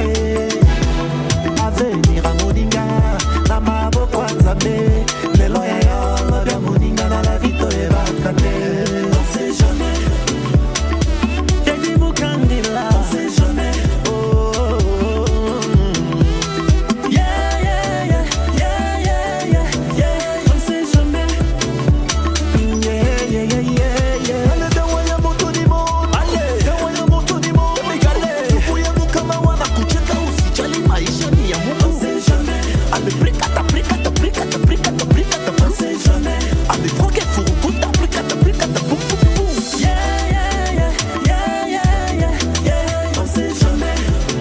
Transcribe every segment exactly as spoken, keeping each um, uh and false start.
avenir a moninga na maboko ya nzambe lelo ya yo lobi ya moninga na la vie toyebaka te. On sait jamais Teddy Mukandila, on sait jamais. Oh, oh, oh, oh. Yeah, yeah, yeah, yeah, yeah, yeah, yeah. On sait jamais. Yeah, yeah, yeah, yeah, yeah. Ale dawa ya moto ni mo, ale dawa ya moto ni mo, megale. Kuya mukama wana kucheka usijali maisha ni ya Mungu. On sait jamais. Ale prikata prikata prikata prikata prikata. On sait jamais. Ale foke furukuta prikata prikata pum pum pum. Yeah, yeah, yeah, yeah, yeah, yeah, yeah. On sait jamais.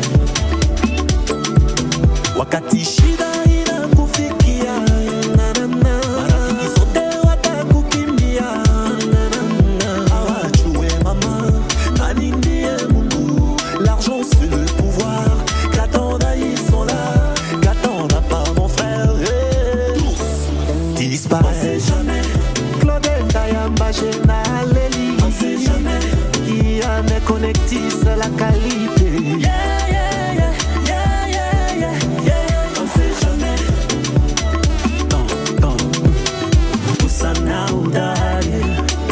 Wakati shida inakufikia, na na na, marafiki zote watakukimbia, na na na, hawajue mama, nani ndiye Mungu. L'argent c'est le pouvoir, quand on a ils sont là, quand on n'a pas mon frère, hey. Tous disparaissent. On sait jamais. Claude Ndayamba Génaleli, on sait jamais. Qui a mes connectis la qualité. Yeah, yeah, yeah, yeah, yeah, yeah, yeah. On sait jamais. Tant, tant. Usana udari,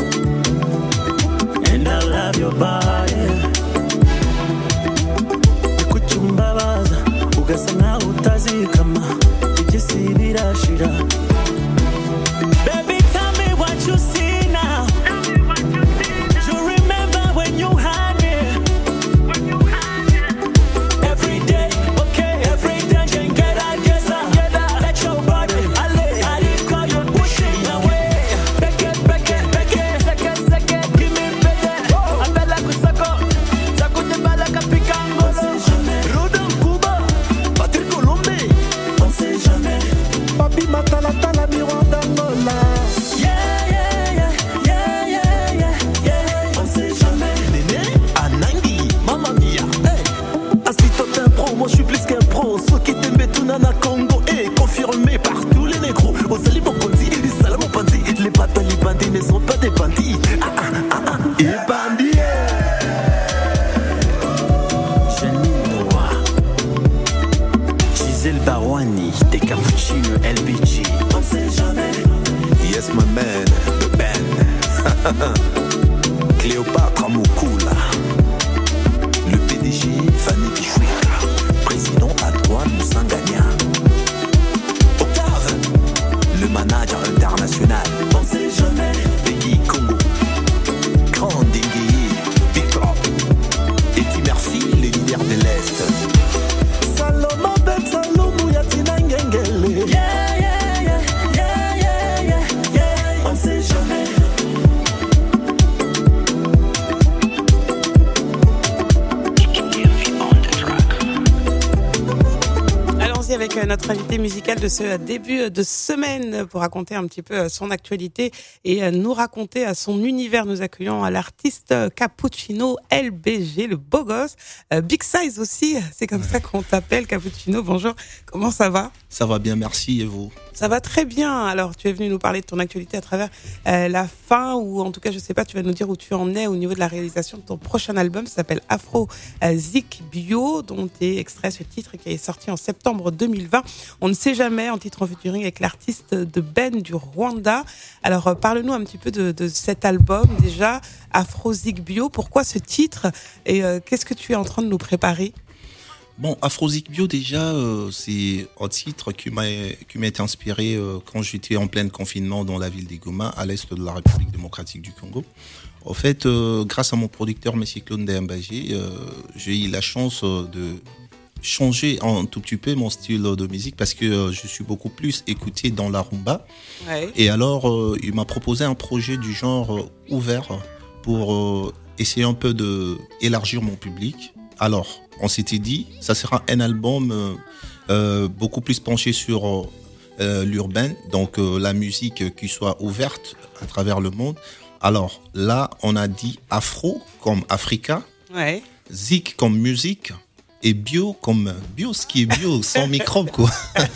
and I love your body. Kuchumbabaza, ugasana utazikama, igisi birashira. Baby, tell me what you see now. You remember when you had me. Every day, okay, every day, can get out, get out, let your body, allez, allez, call your pushing away. Back it, back it, back it, second, second, give me better. Andala kusako, sakute bala kapikangolo. Rudo Kuba, Patrick Colombe, on sait jamais. Papi matala tala miroir d'Angola. Yeah, yeah, yeah, yeah, yeah, yeah, yeah. On sait jamais. Néné, Anangi, Mamma Mia. Hey, assis toi t'es un pro, moi je suis plus qu'un pro. Ceux qui t'aiment tout nana Congo, et confirmé par tous les négros. Aux Alibokondi, les Salamo Pandi, les Batali bandits ne sont pas des bandits. Ah ah ah ah, et bandits. Janine Noah, Gisèle Barouani, des cappuccino L B G. On sait jamais. Yes, my man, the band. Cléopâtre Mukula. Le P D G, Fanny Kichwika. Président Antoine Moussangania. Octave, le manager international. On sait jamais. Pays Congo. Grand Dengue, Big Club. Eddie Murphy, le leader de l'Est. Saloma Ben Salomou Yatina Ngengele. Yeah, yeah, yeah, yeah, yeah, yeah, yeah. On sait jamais. Allons-y avec notre invité musical de ce début de semaine pour raconter un petit peu son actualité et nous raconter son univers. Nous accueillons l'artiste Cappuccino L B G, le beau gosse, Big Size aussi, c'est comme ça qu'on t'appelle, Cappuccino. Bonjour, comment ça va ? Ça va bien, merci, et vous ? Ça va très bien. Alors, tu es venu nous parler de ton actualité à travers euh, la fin, ou en tout cas, je sais pas, tu vas nous dire où tu en es au niveau de la réalisation de ton prochain album. Ça s'appelle Afro euh, Zik Bio, dont est extrait ce titre qui est sorti en septembre deux mille vingt. On ne sait jamais, en titre en featuring avec l'artiste de Ben du Rwanda. Alors, euh, parle-nous un petit peu de, de cet album déjà, Afro Zik Bio. Pourquoi ce titre et euh, qu'est-ce que tu es en train de nous préparer ? Bon, Afro Zik Bio, déjà, euh, c'est un titre qui m'a, qui m'a été inspiré euh, quand j'étais en plein confinement dans la ville d'Igoma, à l'est de la République démocratique du Congo. En fait, euh, grâce à mon producteur, M. Claude Ndayamba, euh, j'ai eu la chance de changer un tout petit peu mon style de musique parce que euh, je suis beaucoup plus écouté dans la rumba. Ouais. Et alors, euh, il m'a proposé un projet du genre euh, ouvert pour euh, essayer un peu d'élargir mon public. Alors, on s'était dit, ça sera un album euh, euh, beaucoup plus penché sur euh, l'urbain, donc euh, la musique qui soit ouverte à travers le monde. Alors là, on a dit afro comme Africa, ouais. Zik comme musique Et bio comme bio, ce qui est bio, sans microbes, quoi.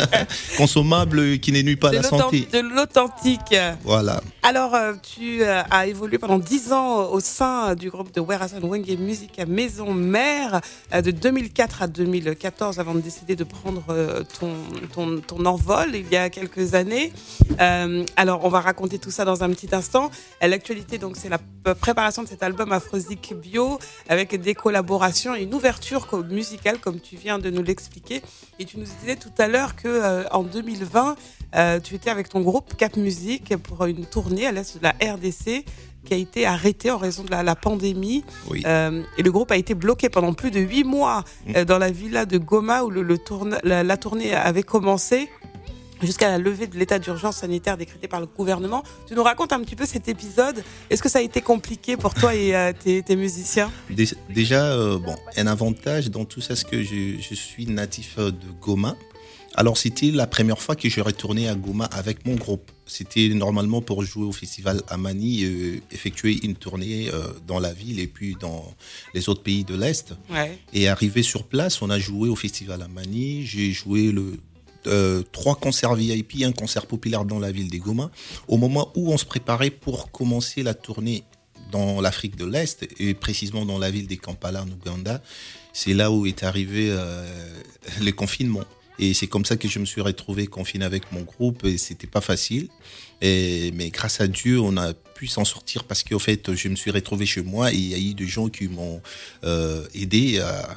Consommable, qui ne nuit pas à la santé. De l'authentique. Voilà. Alors, euh, tu euh, as évolué pendant dix ans au sein du groupe de Werason Wenge Music à Maison Mère, euh, de deux mille quatre à deux mille quatorze, avant de décider de prendre euh, ton, ton, ton envol il y a quelques années. Euh, alors, on va raconter tout ça dans un petit instant. L'actualité, donc, c'est la préparation de cet album Afrozik Bio, avec des collaborations et une ouverture musicale, comme tu viens de nous l'expliquer. Et tu nous disais tout à l'heure que euh, en deux mille vingt, euh, tu étais avec ton groupe Cap Music pour une tournée à l'est de la R D C qui a été arrêtée en raison de la, la pandémie. Oui. Euh, et le groupe a été bloqué pendant plus de huit mois euh, dans la villa de Goma où le, le tourne, la, la tournée avait commencé, jusqu'à la levée de l'état d'urgence sanitaire décrété par le gouvernement. Tu nous racontes un petit peu cet épisode. Est-ce que ça a été compliqué pour toi et euh, tes, tes musiciens ? Déjà, euh, bon, un avantage dans tout ça, c'est que je, je suis natif de Goma. Alors, c'était la première fois que je retournais à Goma avec mon groupe. C'était normalement pour jouer au festival Amani, euh, effectuer une tournée euh, dans la ville et puis dans les autres pays de l'Est. Ouais. Et arrivé sur place, on a joué au festival Amani. J'ai joué le Euh, trois concerts V I P, un concert populaire dans la ville des Goma, au moment où on se préparait pour commencer la tournée dans l'Afrique de l'Est, et précisément dans la ville des Kampala, en Ouganda. C'est là où est arrivé euh, le confinement. Et c'est comme ça que je me suis retrouvé confiné avec mon groupe, et c'était pas facile. Et, mais grâce à Dieu, on a pu s'en sortir parce qu'en fait, je me suis retrouvé chez moi et il y a eu des gens qui m'ont euh, aidé à,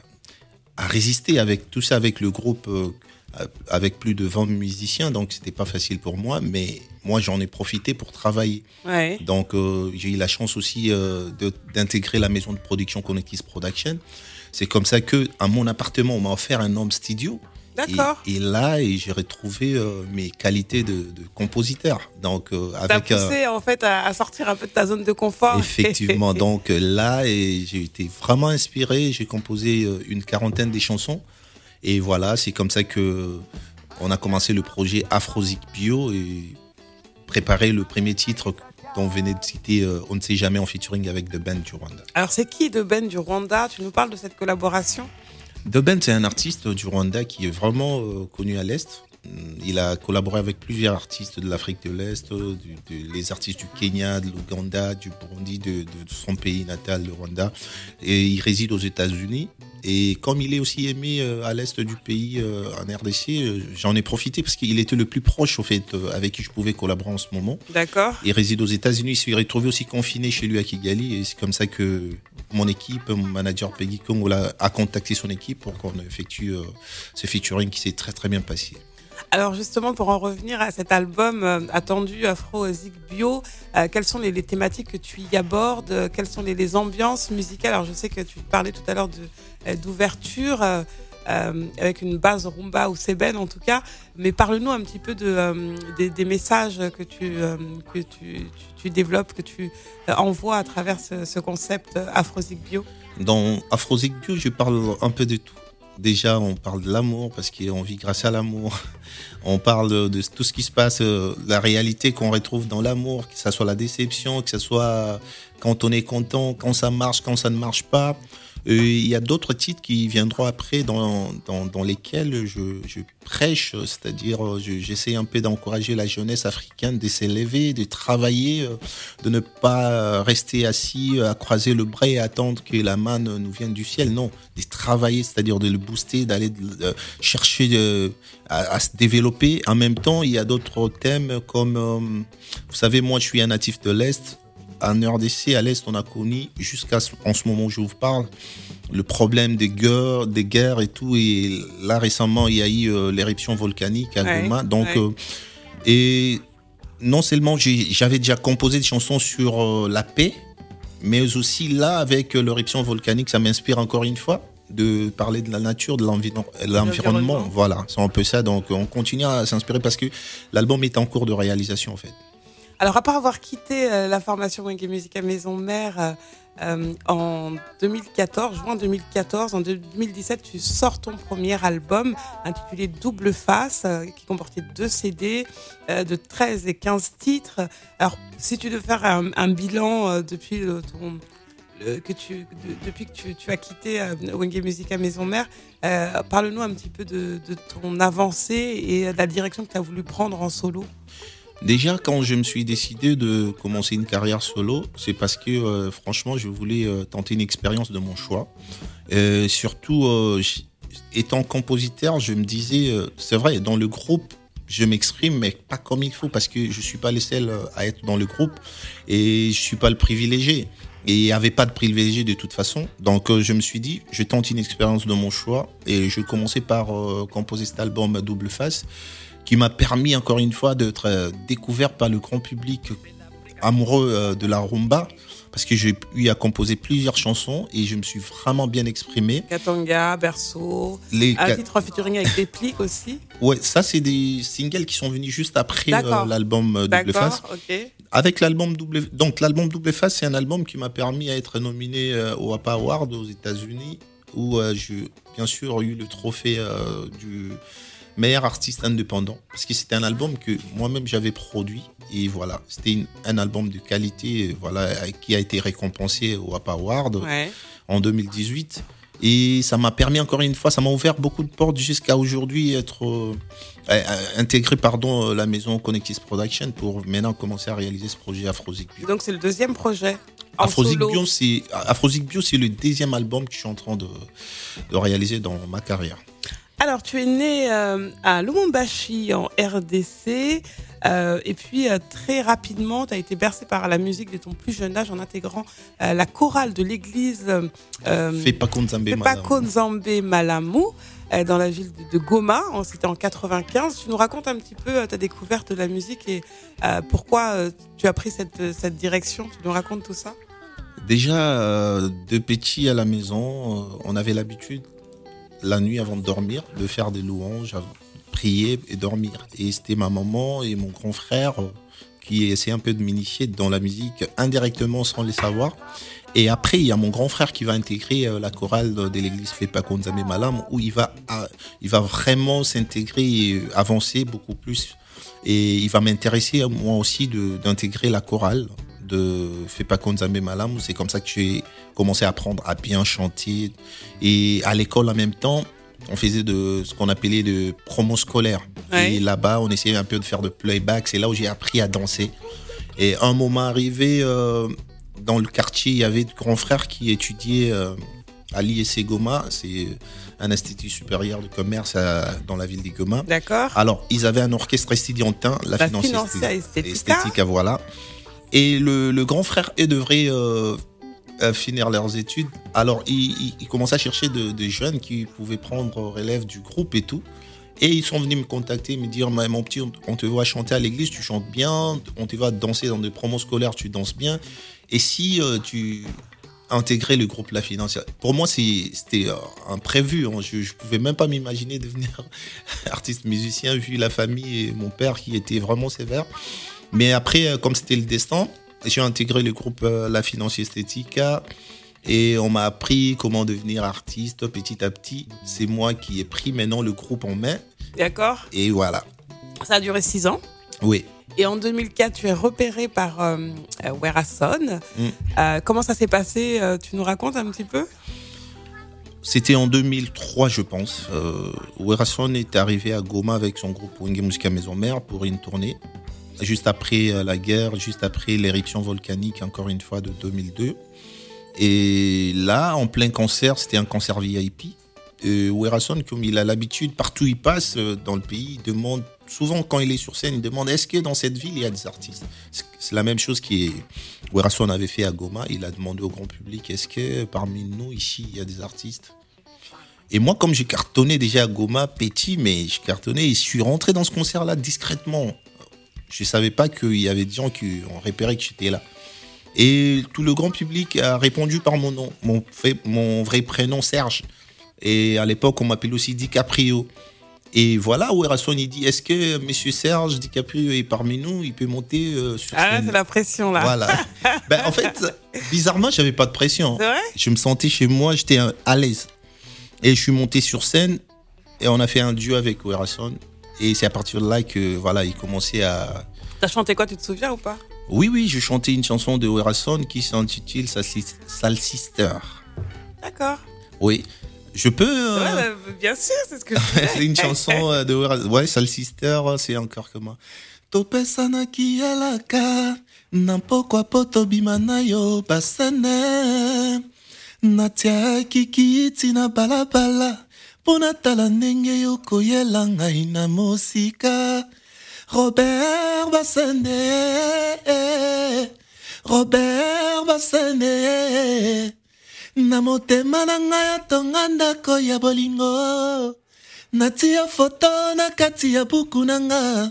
à résister avec tout ça, avec le groupe euh, avec plus de vingt musiciens, donc c'était pas facile pour moi, mais moi j'en ai profité pour travailler. Ouais. Donc euh, j'ai eu la chance aussi euh, de, d'intégrer la maison de production Connectis Production. C'est comme ça que à mon appartement on m'a offert un home studio. D'accord. Et, et là, et j'ai retrouvé euh, mes qualités de, de compositeur. Donc euh, T'as avec poussé euh, en fait à, à sortir un peu de ta zone de confort. effectivement. Donc là, et j'ai été vraiment inspiré. J'ai composé euh, une quarantaine de chansons. Et voilà, c'est comme ça que on a commencé le projet Afrozik Bio et préparé le premier titre dont on venait de citer euh, On ne sait jamais en featuring avec The Band du Rwanda. Alors c'est qui The Band du Rwanda ? Tu nous parles de cette collaboration ? The Band, c'est un artiste du Rwanda qui est vraiment euh, connu à l'Est. Il a collaboré avec plusieurs artistes de l'Afrique de l'Est, euh, du, de, les artistes du Kenya, de l'Ouganda, du Burundi, de, de, de son pays natal, le Rwanda. Et il réside aux États-Unis. Et comme il est aussi aimé euh, à l'Est du pays, euh, en R D C, euh, j'en ai profité parce qu'il était le plus proche, au fait, euh, avec qui je pouvais collaborer en ce moment. D'accord. Il réside aux États-Unis. Il s'est retrouvé aussi confiné chez lui à Kigali. Et c'est comme ça que mon équipe, mon manager Peggy Kong, a contacté son équipe pour qu'on effectue euh, ce featuring qui s'est très très bien passé. Alors justement, pour en revenir à cet album euh, attendu Afrozik Bio, euh, quelles sont les, les thématiques que tu y abordes euh, Quelles sont les, les ambiances musicales ? Alors je sais que tu parlais tout à l'heure de, euh, d'ouverture euh, euh, avec une base rumba ou sébène en tout cas, mais parle-nous un petit peu de, euh, des, des messages que, tu, euh, que tu, tu, tu développes, que tu euh, envoies à travers ce, ce concept euh, Afrozik Bio. Dans Afrozik Bio, je parle un peu de tout. Déjà, on parle de l'amour parce qu'on vit grâce à l'amour. On parle de tout ce qui se passe, la réalité qu'on retrouve dans l'amour, que ce soit la déception, que ce soit quand on est content, quand ça marche, quand ça ne marche pas. Euh, il y a d'autres titres qui viendront après dans, dans, dans lesquels je, je prêche, c'est-à-dire je, j'essaie un peu d'encourager la jeunesse africaine de s'élever, de travailler, de ne pas rester assis à croiser le bras et attendre que la manne nous vienne du ciel. Non, de travailler, c'est-à-dire de le booster, d'aller de, chercher de, à, à se développer. En même temps, il y a d'autres thèmes comme, euh, vous savez, moi je suis un natif de l'Est. En R D C, à l'Est, on a connu, jusqu'à en ce moment où je vous parle, le problème des guerres, des guerres et tout. Et là, récemment, il y a eu euh, l'éruption volcanique à Goma. Ouais, Donc, ouais. euh, et non seulement j'ai, j'avais déjà composé des chansons sur euh, la paix, mais aussi là, avec euh, l'éruption volcanique, ça m'inspire encore une fois de parler de la nature, de l'environ- l'environnement. l'environnement. Voilà, c'est un peu ça. Donc, on continue à s'inspirer parce que l'album est en cours de réalisation, en fait. Alors, après avoir quitté euh, la formation Wenge Music à Maison Mère euh, euh, en deux mille quatorze, juin deux mille quatorze, en deux mille dix-sept, tu sors ton premier album intitulé Double Face, euh, qui comportait deux C D euh, de treize et quinze titres. Alors, si tu devais faire un, un bilan euh, depuis le, ton, le, que tu, de, depuis que tu, tu as quitté euh, Wenge Musica Maison Mère, euh, parle-nous un petit peu de, de ton avancée et de la direction que tu as voulu prendre en solo. Déjà, quand je me suis décidé de commencer une carrière solo, c'est parce que euh, franchement, je voulais euh, tenter une expérience de mon choix. Euh, surtout, euh, étant compositeur, je me disais, euh, c'est vrai, dans le groupe, je m'exprime, mais pas comme il faut, parce que je suis pas le seul à être dans le groupe et je suis pas le privilégié. Et il n'y avait pas de privilégié de toute façon. Donc euh, je me suis dit, je tente une expérience de mon choix et je commençais par euh, composer cet album Double Face, qui m'a permis encore une fois d'être euh, découvert par le grand public amoureux euh, de la rumba, parce que j'ai eu à composer plusieurs chansons et je me suis vraiment bien exprimé. Katanga, Berceau, Les un ca- titre en featuring avec Déplique aussi. Ouais, ça c'est des singles qui sont venus juste après euh, l'album euh, Double Face. D'accord, ok. Avec l'album Double, donc l'album Double Face, c'est un album qui m'a permis d'être nominé euh, au A P A Award aux États-Unis, où euh, j'ai bien sûr eu le trophée euh, du meilleur artiste indépendant, parce que c'était un album que moi-même j'avais produit, et voilà, c'était une, un album de qualité, voilà, qui a été récompensé au A P A Award Ouais. en deux mille dix-huit. Et ça m'a permis encore une fois, ça m'a ouvert beaucoup de portes jusqu'à aujourd'hui, être euh, euh, intégré pardon la maison Connectis Production pour maintenant commencer à réaliser ce projet Afrozik Bio. Donc c'est le deuxième projet. En Afrozik solo. Bio, c'est Afrozik Bio, c'est le deuxième album que je suis en train de, de réaliser dans ma carrière. Alors, tu es né euh, à Lubumbashi, en R D C, euh, et puis euh, très rapidement, tu as été bercé par la musique dès ton plus jeune âge en intégrant euh, la chorale de l'église euh, Fepako Nzambe Malamu. Fepako Nzambe Malamu, euh, dans la ville de, de Goma, en- c'était en quatre-vingt-quinze. Tu nous racontes un petit peu euh, ta découverte de la musique et euh, pourquoi euh, tu as pris cette, cette direction. Tu nous racontes tout ça? Déjà, euh, de petit à la maison, euh, on avait l'habitude, la nuit avant de dormir, de faire des louanges, av- prier et dormir. Et c'était ma maman et mon grand frère euh, qui essayaient un peu de m'initier dans la musique indirectement sans le savoir. Et après, il y a mon grand frère qui va intégrer euh, la chorale de, de l'église Fepako Nzambe Malamu, où il va, euh, il va vraiment s'intégrer et euh, avancer beaucoup plus. Et il va m'intéresser, moi aussi, de- d'intégrer la chorale de Fepako Nzambe Malamu. C'est comme ça que j'ai commencé à apprendre à bien chanter. Et à l'école, en même temps, on faisait de ce qu'on appelait de promo scolaire. Ouais. Et là-bas, on essayait un peu de faire de playback. C'est là où j'ai appris à danser. Et un moment arrivé, euh, dans le quartier, il y avait de grands frères qui étudiaient euh, à l'I S C Goma. C'est un institut supérieur de commerce à- dans la ville de Goma. D'accord. Alors, ils avaient un orchestre estudiantin, la, La Financia Financia Estética, Estética. voilà. Et le, le grand frère, eux, devrait euh, euh, finir leurs études. Alors, ils il, il commençaient à chercher de- des jeunes qui pouvaient prendre relève du groupe et tout. Et ils sont venus me contacter, me dire, mon petit, on on te voit chanter à l'église, tu chantes bien, on te voit danser dans des promos scolaires, tu danses bien. Et si euh, tu intégrais le groupe La Financia? Pour moi, c'est- c'était euh, un prévu. Hein. Je ne pouvais même pas m'imaginer devenir artiste musicien, vu la famille et mon père qui était vraiment sévère. Mais après, euh, comme c'était le destin, j'ai intégré le groupe euh, La Financia Estética. Et on m'a appris comment devenir artiste petit à petit. C'est moi qui ai pris maintenant le groupe en main. D'accord. Et voilà. Ça a duré six ans. Oui. Et en deux mille quatre, tu es repéré par euh, euh, Werason. Mm. Euh, comment ça s'est passé? Euh, Tu nous racontes un petit peu? C'était en deux mille trois, je pense. Euh, Werason est arrivé à Goma avec son groupe Wenge Musica Maison Mère pour une tournée. Juste après euh, la guerre, juste après l'éruption volcanique, encore une fois, de deux mille deux. Et là, en plein concert, c'était un concert V I P. Euh, Werason, comme il a l'habitude, partout où il passe euh, dans le pays, il demande, souvent quand il est sur scène, il demande est-ce que dans cette ville, il y a des artistes? C'est c'est la même chose que Werason avait fait à Goma. Il a demandé au grand public est-ce que parmi nous, ici, il y a des artistes? Et moi, comme j'ai cartonné déjà à Goma, petit, mais je cartonnais, et je suis rentré dans ce concert-là discrètement. Je ne savais pas qu'il y avait des gens qui ont repéré que j'étais là. Et tout le grand public a répondu par mon nom, mon, fait, mon vrai prénom Serge. Et à l'époque, on m'appelait aussi DiCaprio. Et voilà, Werason, il dit, est-ce que monsieur Serge DiCaprio est parmi nous? Il peut monter euh, sur Ah, scène. c'est la pression là. Voilà. Ben, en fait, bizarrement, j'avais pas de pression. C'est vrai? Je me sentais chez moi, j'étais à l'aise. Et je suis monté sur scène et on a fait un duo avec Werason. Et c'est à partir de là que voilà, il commençait à... T'as chanté quoi, tu te souviens ou pas? Oui, oui, je chantais une chanson de Werason qui s'intitule Sal Sister. D'accord. Oui. Je peux. Euh... Ouais, bah, bien sûr, c'est ce que je fais. C'est une chanson de Werason. Ouais, Sal Sister, c'est encore comment. Topesana kialaka, nampokwa poto bimana yo basene. Natia kikiti na balabala, pona tala ndenge yo koyela ngai na mosika. Robert Basene, Robert Basene, na motema na ngai atonga ndako ya bolingo, natia foto na kati ya buku na nga,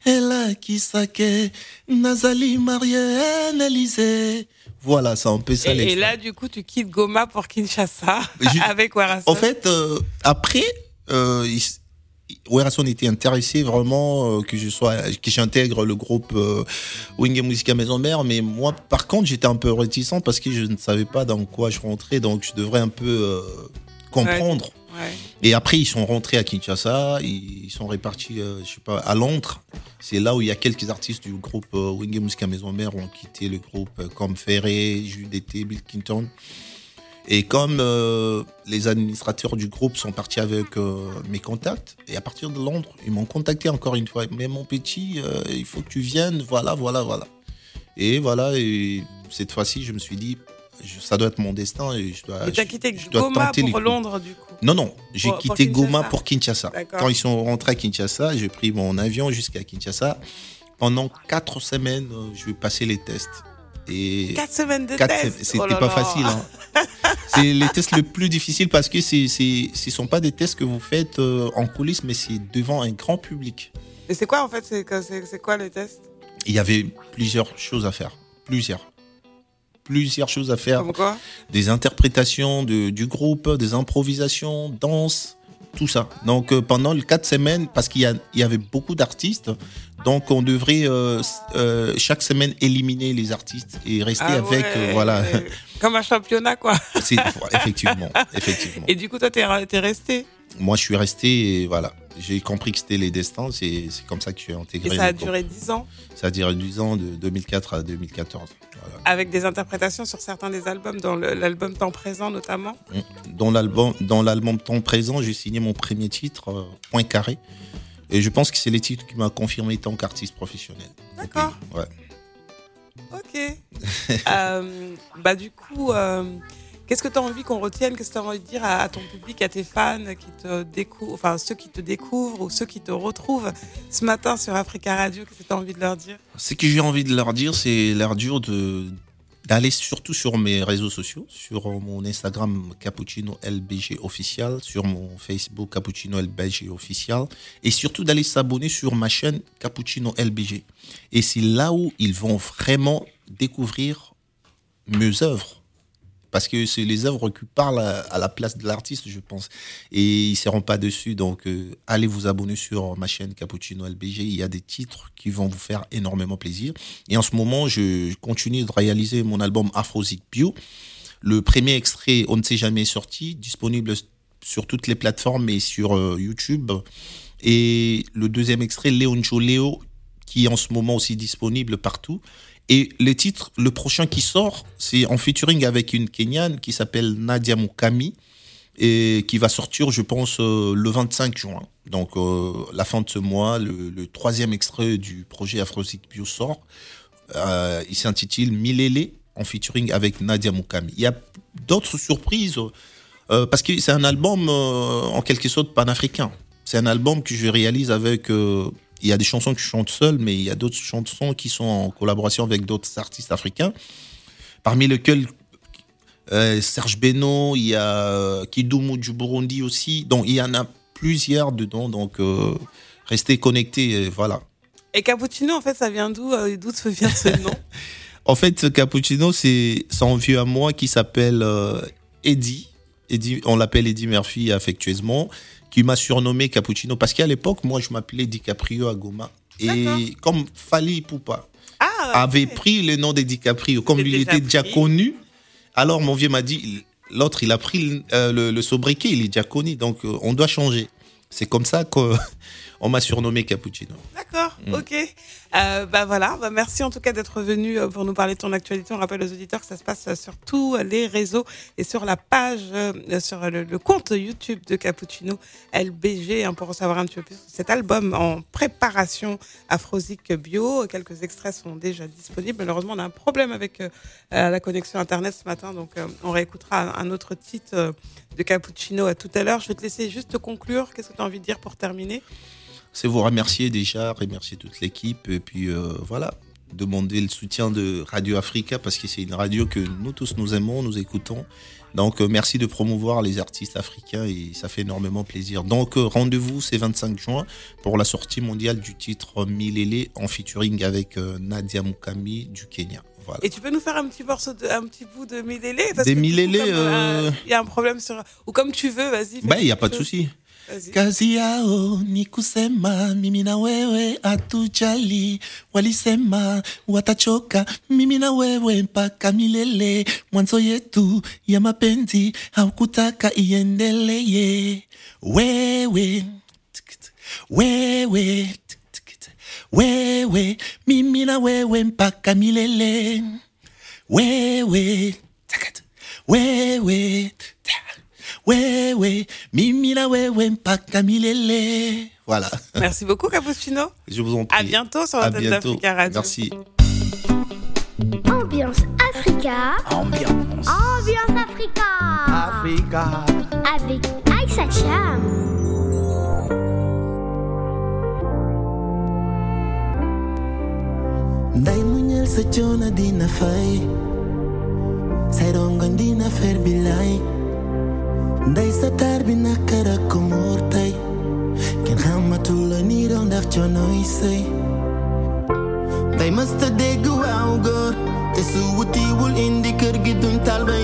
elakisake nazali Marianne Elysée. Voilà, c'est un peu ça. Et, et là, du coup, tu quittes Goma pour Kinshasa Je, avec Werason. En fait, euh, après, euh, il, Werason était intéressé vraiment euh, que je sois, que j'intègre le groupe euh, Wenge Musica Maison Mère, mais moi, par contre, j'étais un peu réticent parce que je ne savais pas dans quoi je rentrais, donc je devrais un peu euh, comprendre. Ouais. Ouais. Et après, ils sont rentrés à Kinshasa, ils sont répartis, euh, je sais pas, à Londres. C'est là où il y a quelques artistes du groupe euh, Wenge Musica Maison Mère ont quitté le groupe, euh, comme Ferré, Jude Été, Bill Clinton. Et comme euh, les administrateurs du groupe sont partis avec euh, mes contacts, et à partir de Londres, ils m'ont contacté encore une fois. Mais mon petit, euh, il faut que tu viennes, voilà, voilà, voilà. Et voilà, et cette fois-ci, je me suis dit, je, ça doit être mon destin. Et je dois, et t'as quitté je, je dois Goma pour Londres, du coup? Non, non, j'ai pour, quitté pour Goma pour Kinshasa. D'accord. Quand ils sont rentrés à Kinshasa, j'ai pris mon avion jusqu'à Kinshasa. Pendant quatre semaines, je vais passer les tests. Et quatre semaines de quatre tests. C'était oh là pas là. facile. Hein. C'est les tests les plus difficiles parce que c'est, c'est, ce ne sont pas des tests que vous faites euh, en coulisses, mais c'est devant un grand public. Et c'est quoi en fait c'est, c'est, c'est quoi les tests? Il y avait plusieurs choses à faire. Plusieurs. Plusieurs choses à faire. Comme quoi? Des interprétations de, du groupe, des improvisations, danse, tout ça. Donc euh, pendant les quatre semaines, parce qu'il y, a, il y avait beaucoup d'artistes, donc on devrait euh, euh, chaque semaine éliminer les artistes et rester ah avec ouais, euh, voilà. Comme un championnat quoi. C'est, effectivement, effectivement. Et du coup toi t'es, t'es resté? Moi je suis resté et voilà. J'ai compris que c'était les destins, c'est, c'est comme ça que je suis intégré. Et ça a duré dix ans? Ça a duré dix ans, de deux mille quatre à deux mille quatorze. Voilà. Avec des interprétations sur certains des albums, dans le, l'album Temps Présent notamment? Dans l'album, dans l'album Temps Présent, j'ai signé mon premier titre, euh, Point Carré. Et je pense que c'est les titres qui m'ont confirmé tant qu'artiste professionnel. D'accord. Ouais. Ok. euh, bah du coup... Euh... Qu'est-ce que tu as envie qu'on retienne? Qu'est-ce que tu as envie de dire à, à ton public, à tes fans, qui te découvrent, enfin ceux qui te découvrent ou ceux qui te retrouvent ce matin sur Africa Radio? Qu'est-ce que tu as envie de leur dire? Ce que j'ai envie de leur dire, c'est leur dire de, d'aller surtout sur mes réseaux sociaux, sur mon Instagram Cappuccino L B G officiel, sur mon Facebook Cappuccino L B G officiel, et surtout d'aller s'abonner sur ma chaîne Cappuccino L B G. Et c'est là où ils vont vraiment découvrir mes œuvres. Parce que c'est les œuvres qui parlent à, à la place de l'artiste, je pense. Et ils ne seront pas dessus. Donc, euh, allez vous abonner sur ma chaîne Cappuccino L B G. Il y a des titres qui vont vous faire énormément plaisir. Et en ce moment, je continue de réaliser mon album Afrozik Bio. Le premier extrait, On ne sait jamais, est sorti, disponible sur toutes les plateformes et sur euh, YouTube. Et le deuxième extrait, Léonjo Léo, qui est en ce moment aussi disponible partout. Et le titre, le prochain qui sort, c'est en featuring avec une Kenyane qui s'appelle Nadia Mukami et qui va sortir, je pense, euh, le vingt-cinq juin. Donc, euh, la fin de ce mois, le, le troisième extrait du projet Afrozik Bio sort. Euh, il s'intitule Milele en featuring avec Nadia Mukami. Il y a d'autres surprises euh, parce que c'est un album euh, en quelque sorte panafricain. C'est un album que je réalise avec... Euh, Il y a des chansons que je chante seul, mais il y a d'autres chansons qui sont en collaboration avec d'autres artistes africains, parmi lesquels euh, Serge Beno, il y a Kidumu du Burundi aussi. Donc, il y en a plusieurs dedans. Donc, euh, restez connectés. Voilà. Et Cappuccino, en fait, ça vient d'où? euh, D'où se vient ce nom? En fait, Cappuccino, c'est, c'est un vieux à moi qui s'appelle euh, Eddie. Eddie. On l'appelle Eddie Murphy affectueusement, qui m'a surnommé Cappuccino. Parce qu'à l'époque, moi, je m'appelais DiCaprio à Goma. Et D'accord. comme Fally Ipupa ah, avait okay. pris le nom de DiCaprio, comme lui, il était déjà pris. connu, alors mon vieux m'a dit, l'autre, il a pris euh, le, le sobriquet, il est déjà connu, donc euh, on doit changer. c'est comme ça qu'on m'a surnommé Cappuccino. D'accord, mmh. ok. Euh, bah voilà, bah merci en tout cas d'être venu pour nous parler de ton actualité. On rappelle aux auditeurs que ça se passe sur tous les réseaux et sur la page, euh, sur le, le compte YouTube de Cappuccino L B G, hein, pour en savoir un petit peu plus. Cet album en préparation Afrozik Bio, quelques extraits sont déjà disponibles. Malheureusement, on a un problème avec euh, la connexion Internet ce matin, donc euh, on réécoutera un, un autre titre euh, de Cappuccino à tout à l'heure. Je vais te laisser juste conclure. Qu'est-ce que tu as envie de dire pour terminer ? C'est vous remercier déjà, remercier toute l'équipe et puis euh, voilà, demander le soutien de Radio Africa parce que c'est une radio que nous tous nous aimons, nous écoutons. Donc euh, merci de promouvoir les artistes africains et ça fait énormément plaisir. Donc euh, rendez-vous c'est vingt-cinq juin pour la sortie mondiale du titre Milele en featuring avec euh, Nadia Mukami du Kenya. Voilà. Et tu peux nous faire un petit morceau, de, un petit bout de Milele parce Des que Milele, il euh, y a un problème sur ou comme tu veux, vas-y. Ben il y a pas de souci. Kazi yao ni kusema mimi na wewe hatujali, walisema watachoka mimi na wewe mpaka milele, mwanzo yetu ya mapenzi haukutaka iendelee. Wewe wewe wewe mimi na wewe mpaka milele. Wewe wewe wewe, mimi na wewe mpaka milele. Voilà. Merci beaucoup, Cappuccino. Je vous en prie. À bientôt sur l'antenne d'Africa Radio. Merci. Ambiance Africa. Ambiance. Ambiance Africa. Africa. Avec Aïssa Cham. Nday muñal sa coono dina fay, say rongoñ dina fer bilay. Nday sa taar bi nakara ko muur tey, kenn xamatul la nii doon ndax coonoy sëy. Nday mësta dégg waaw góor te su wutiwul indi kër gi duñ tal bay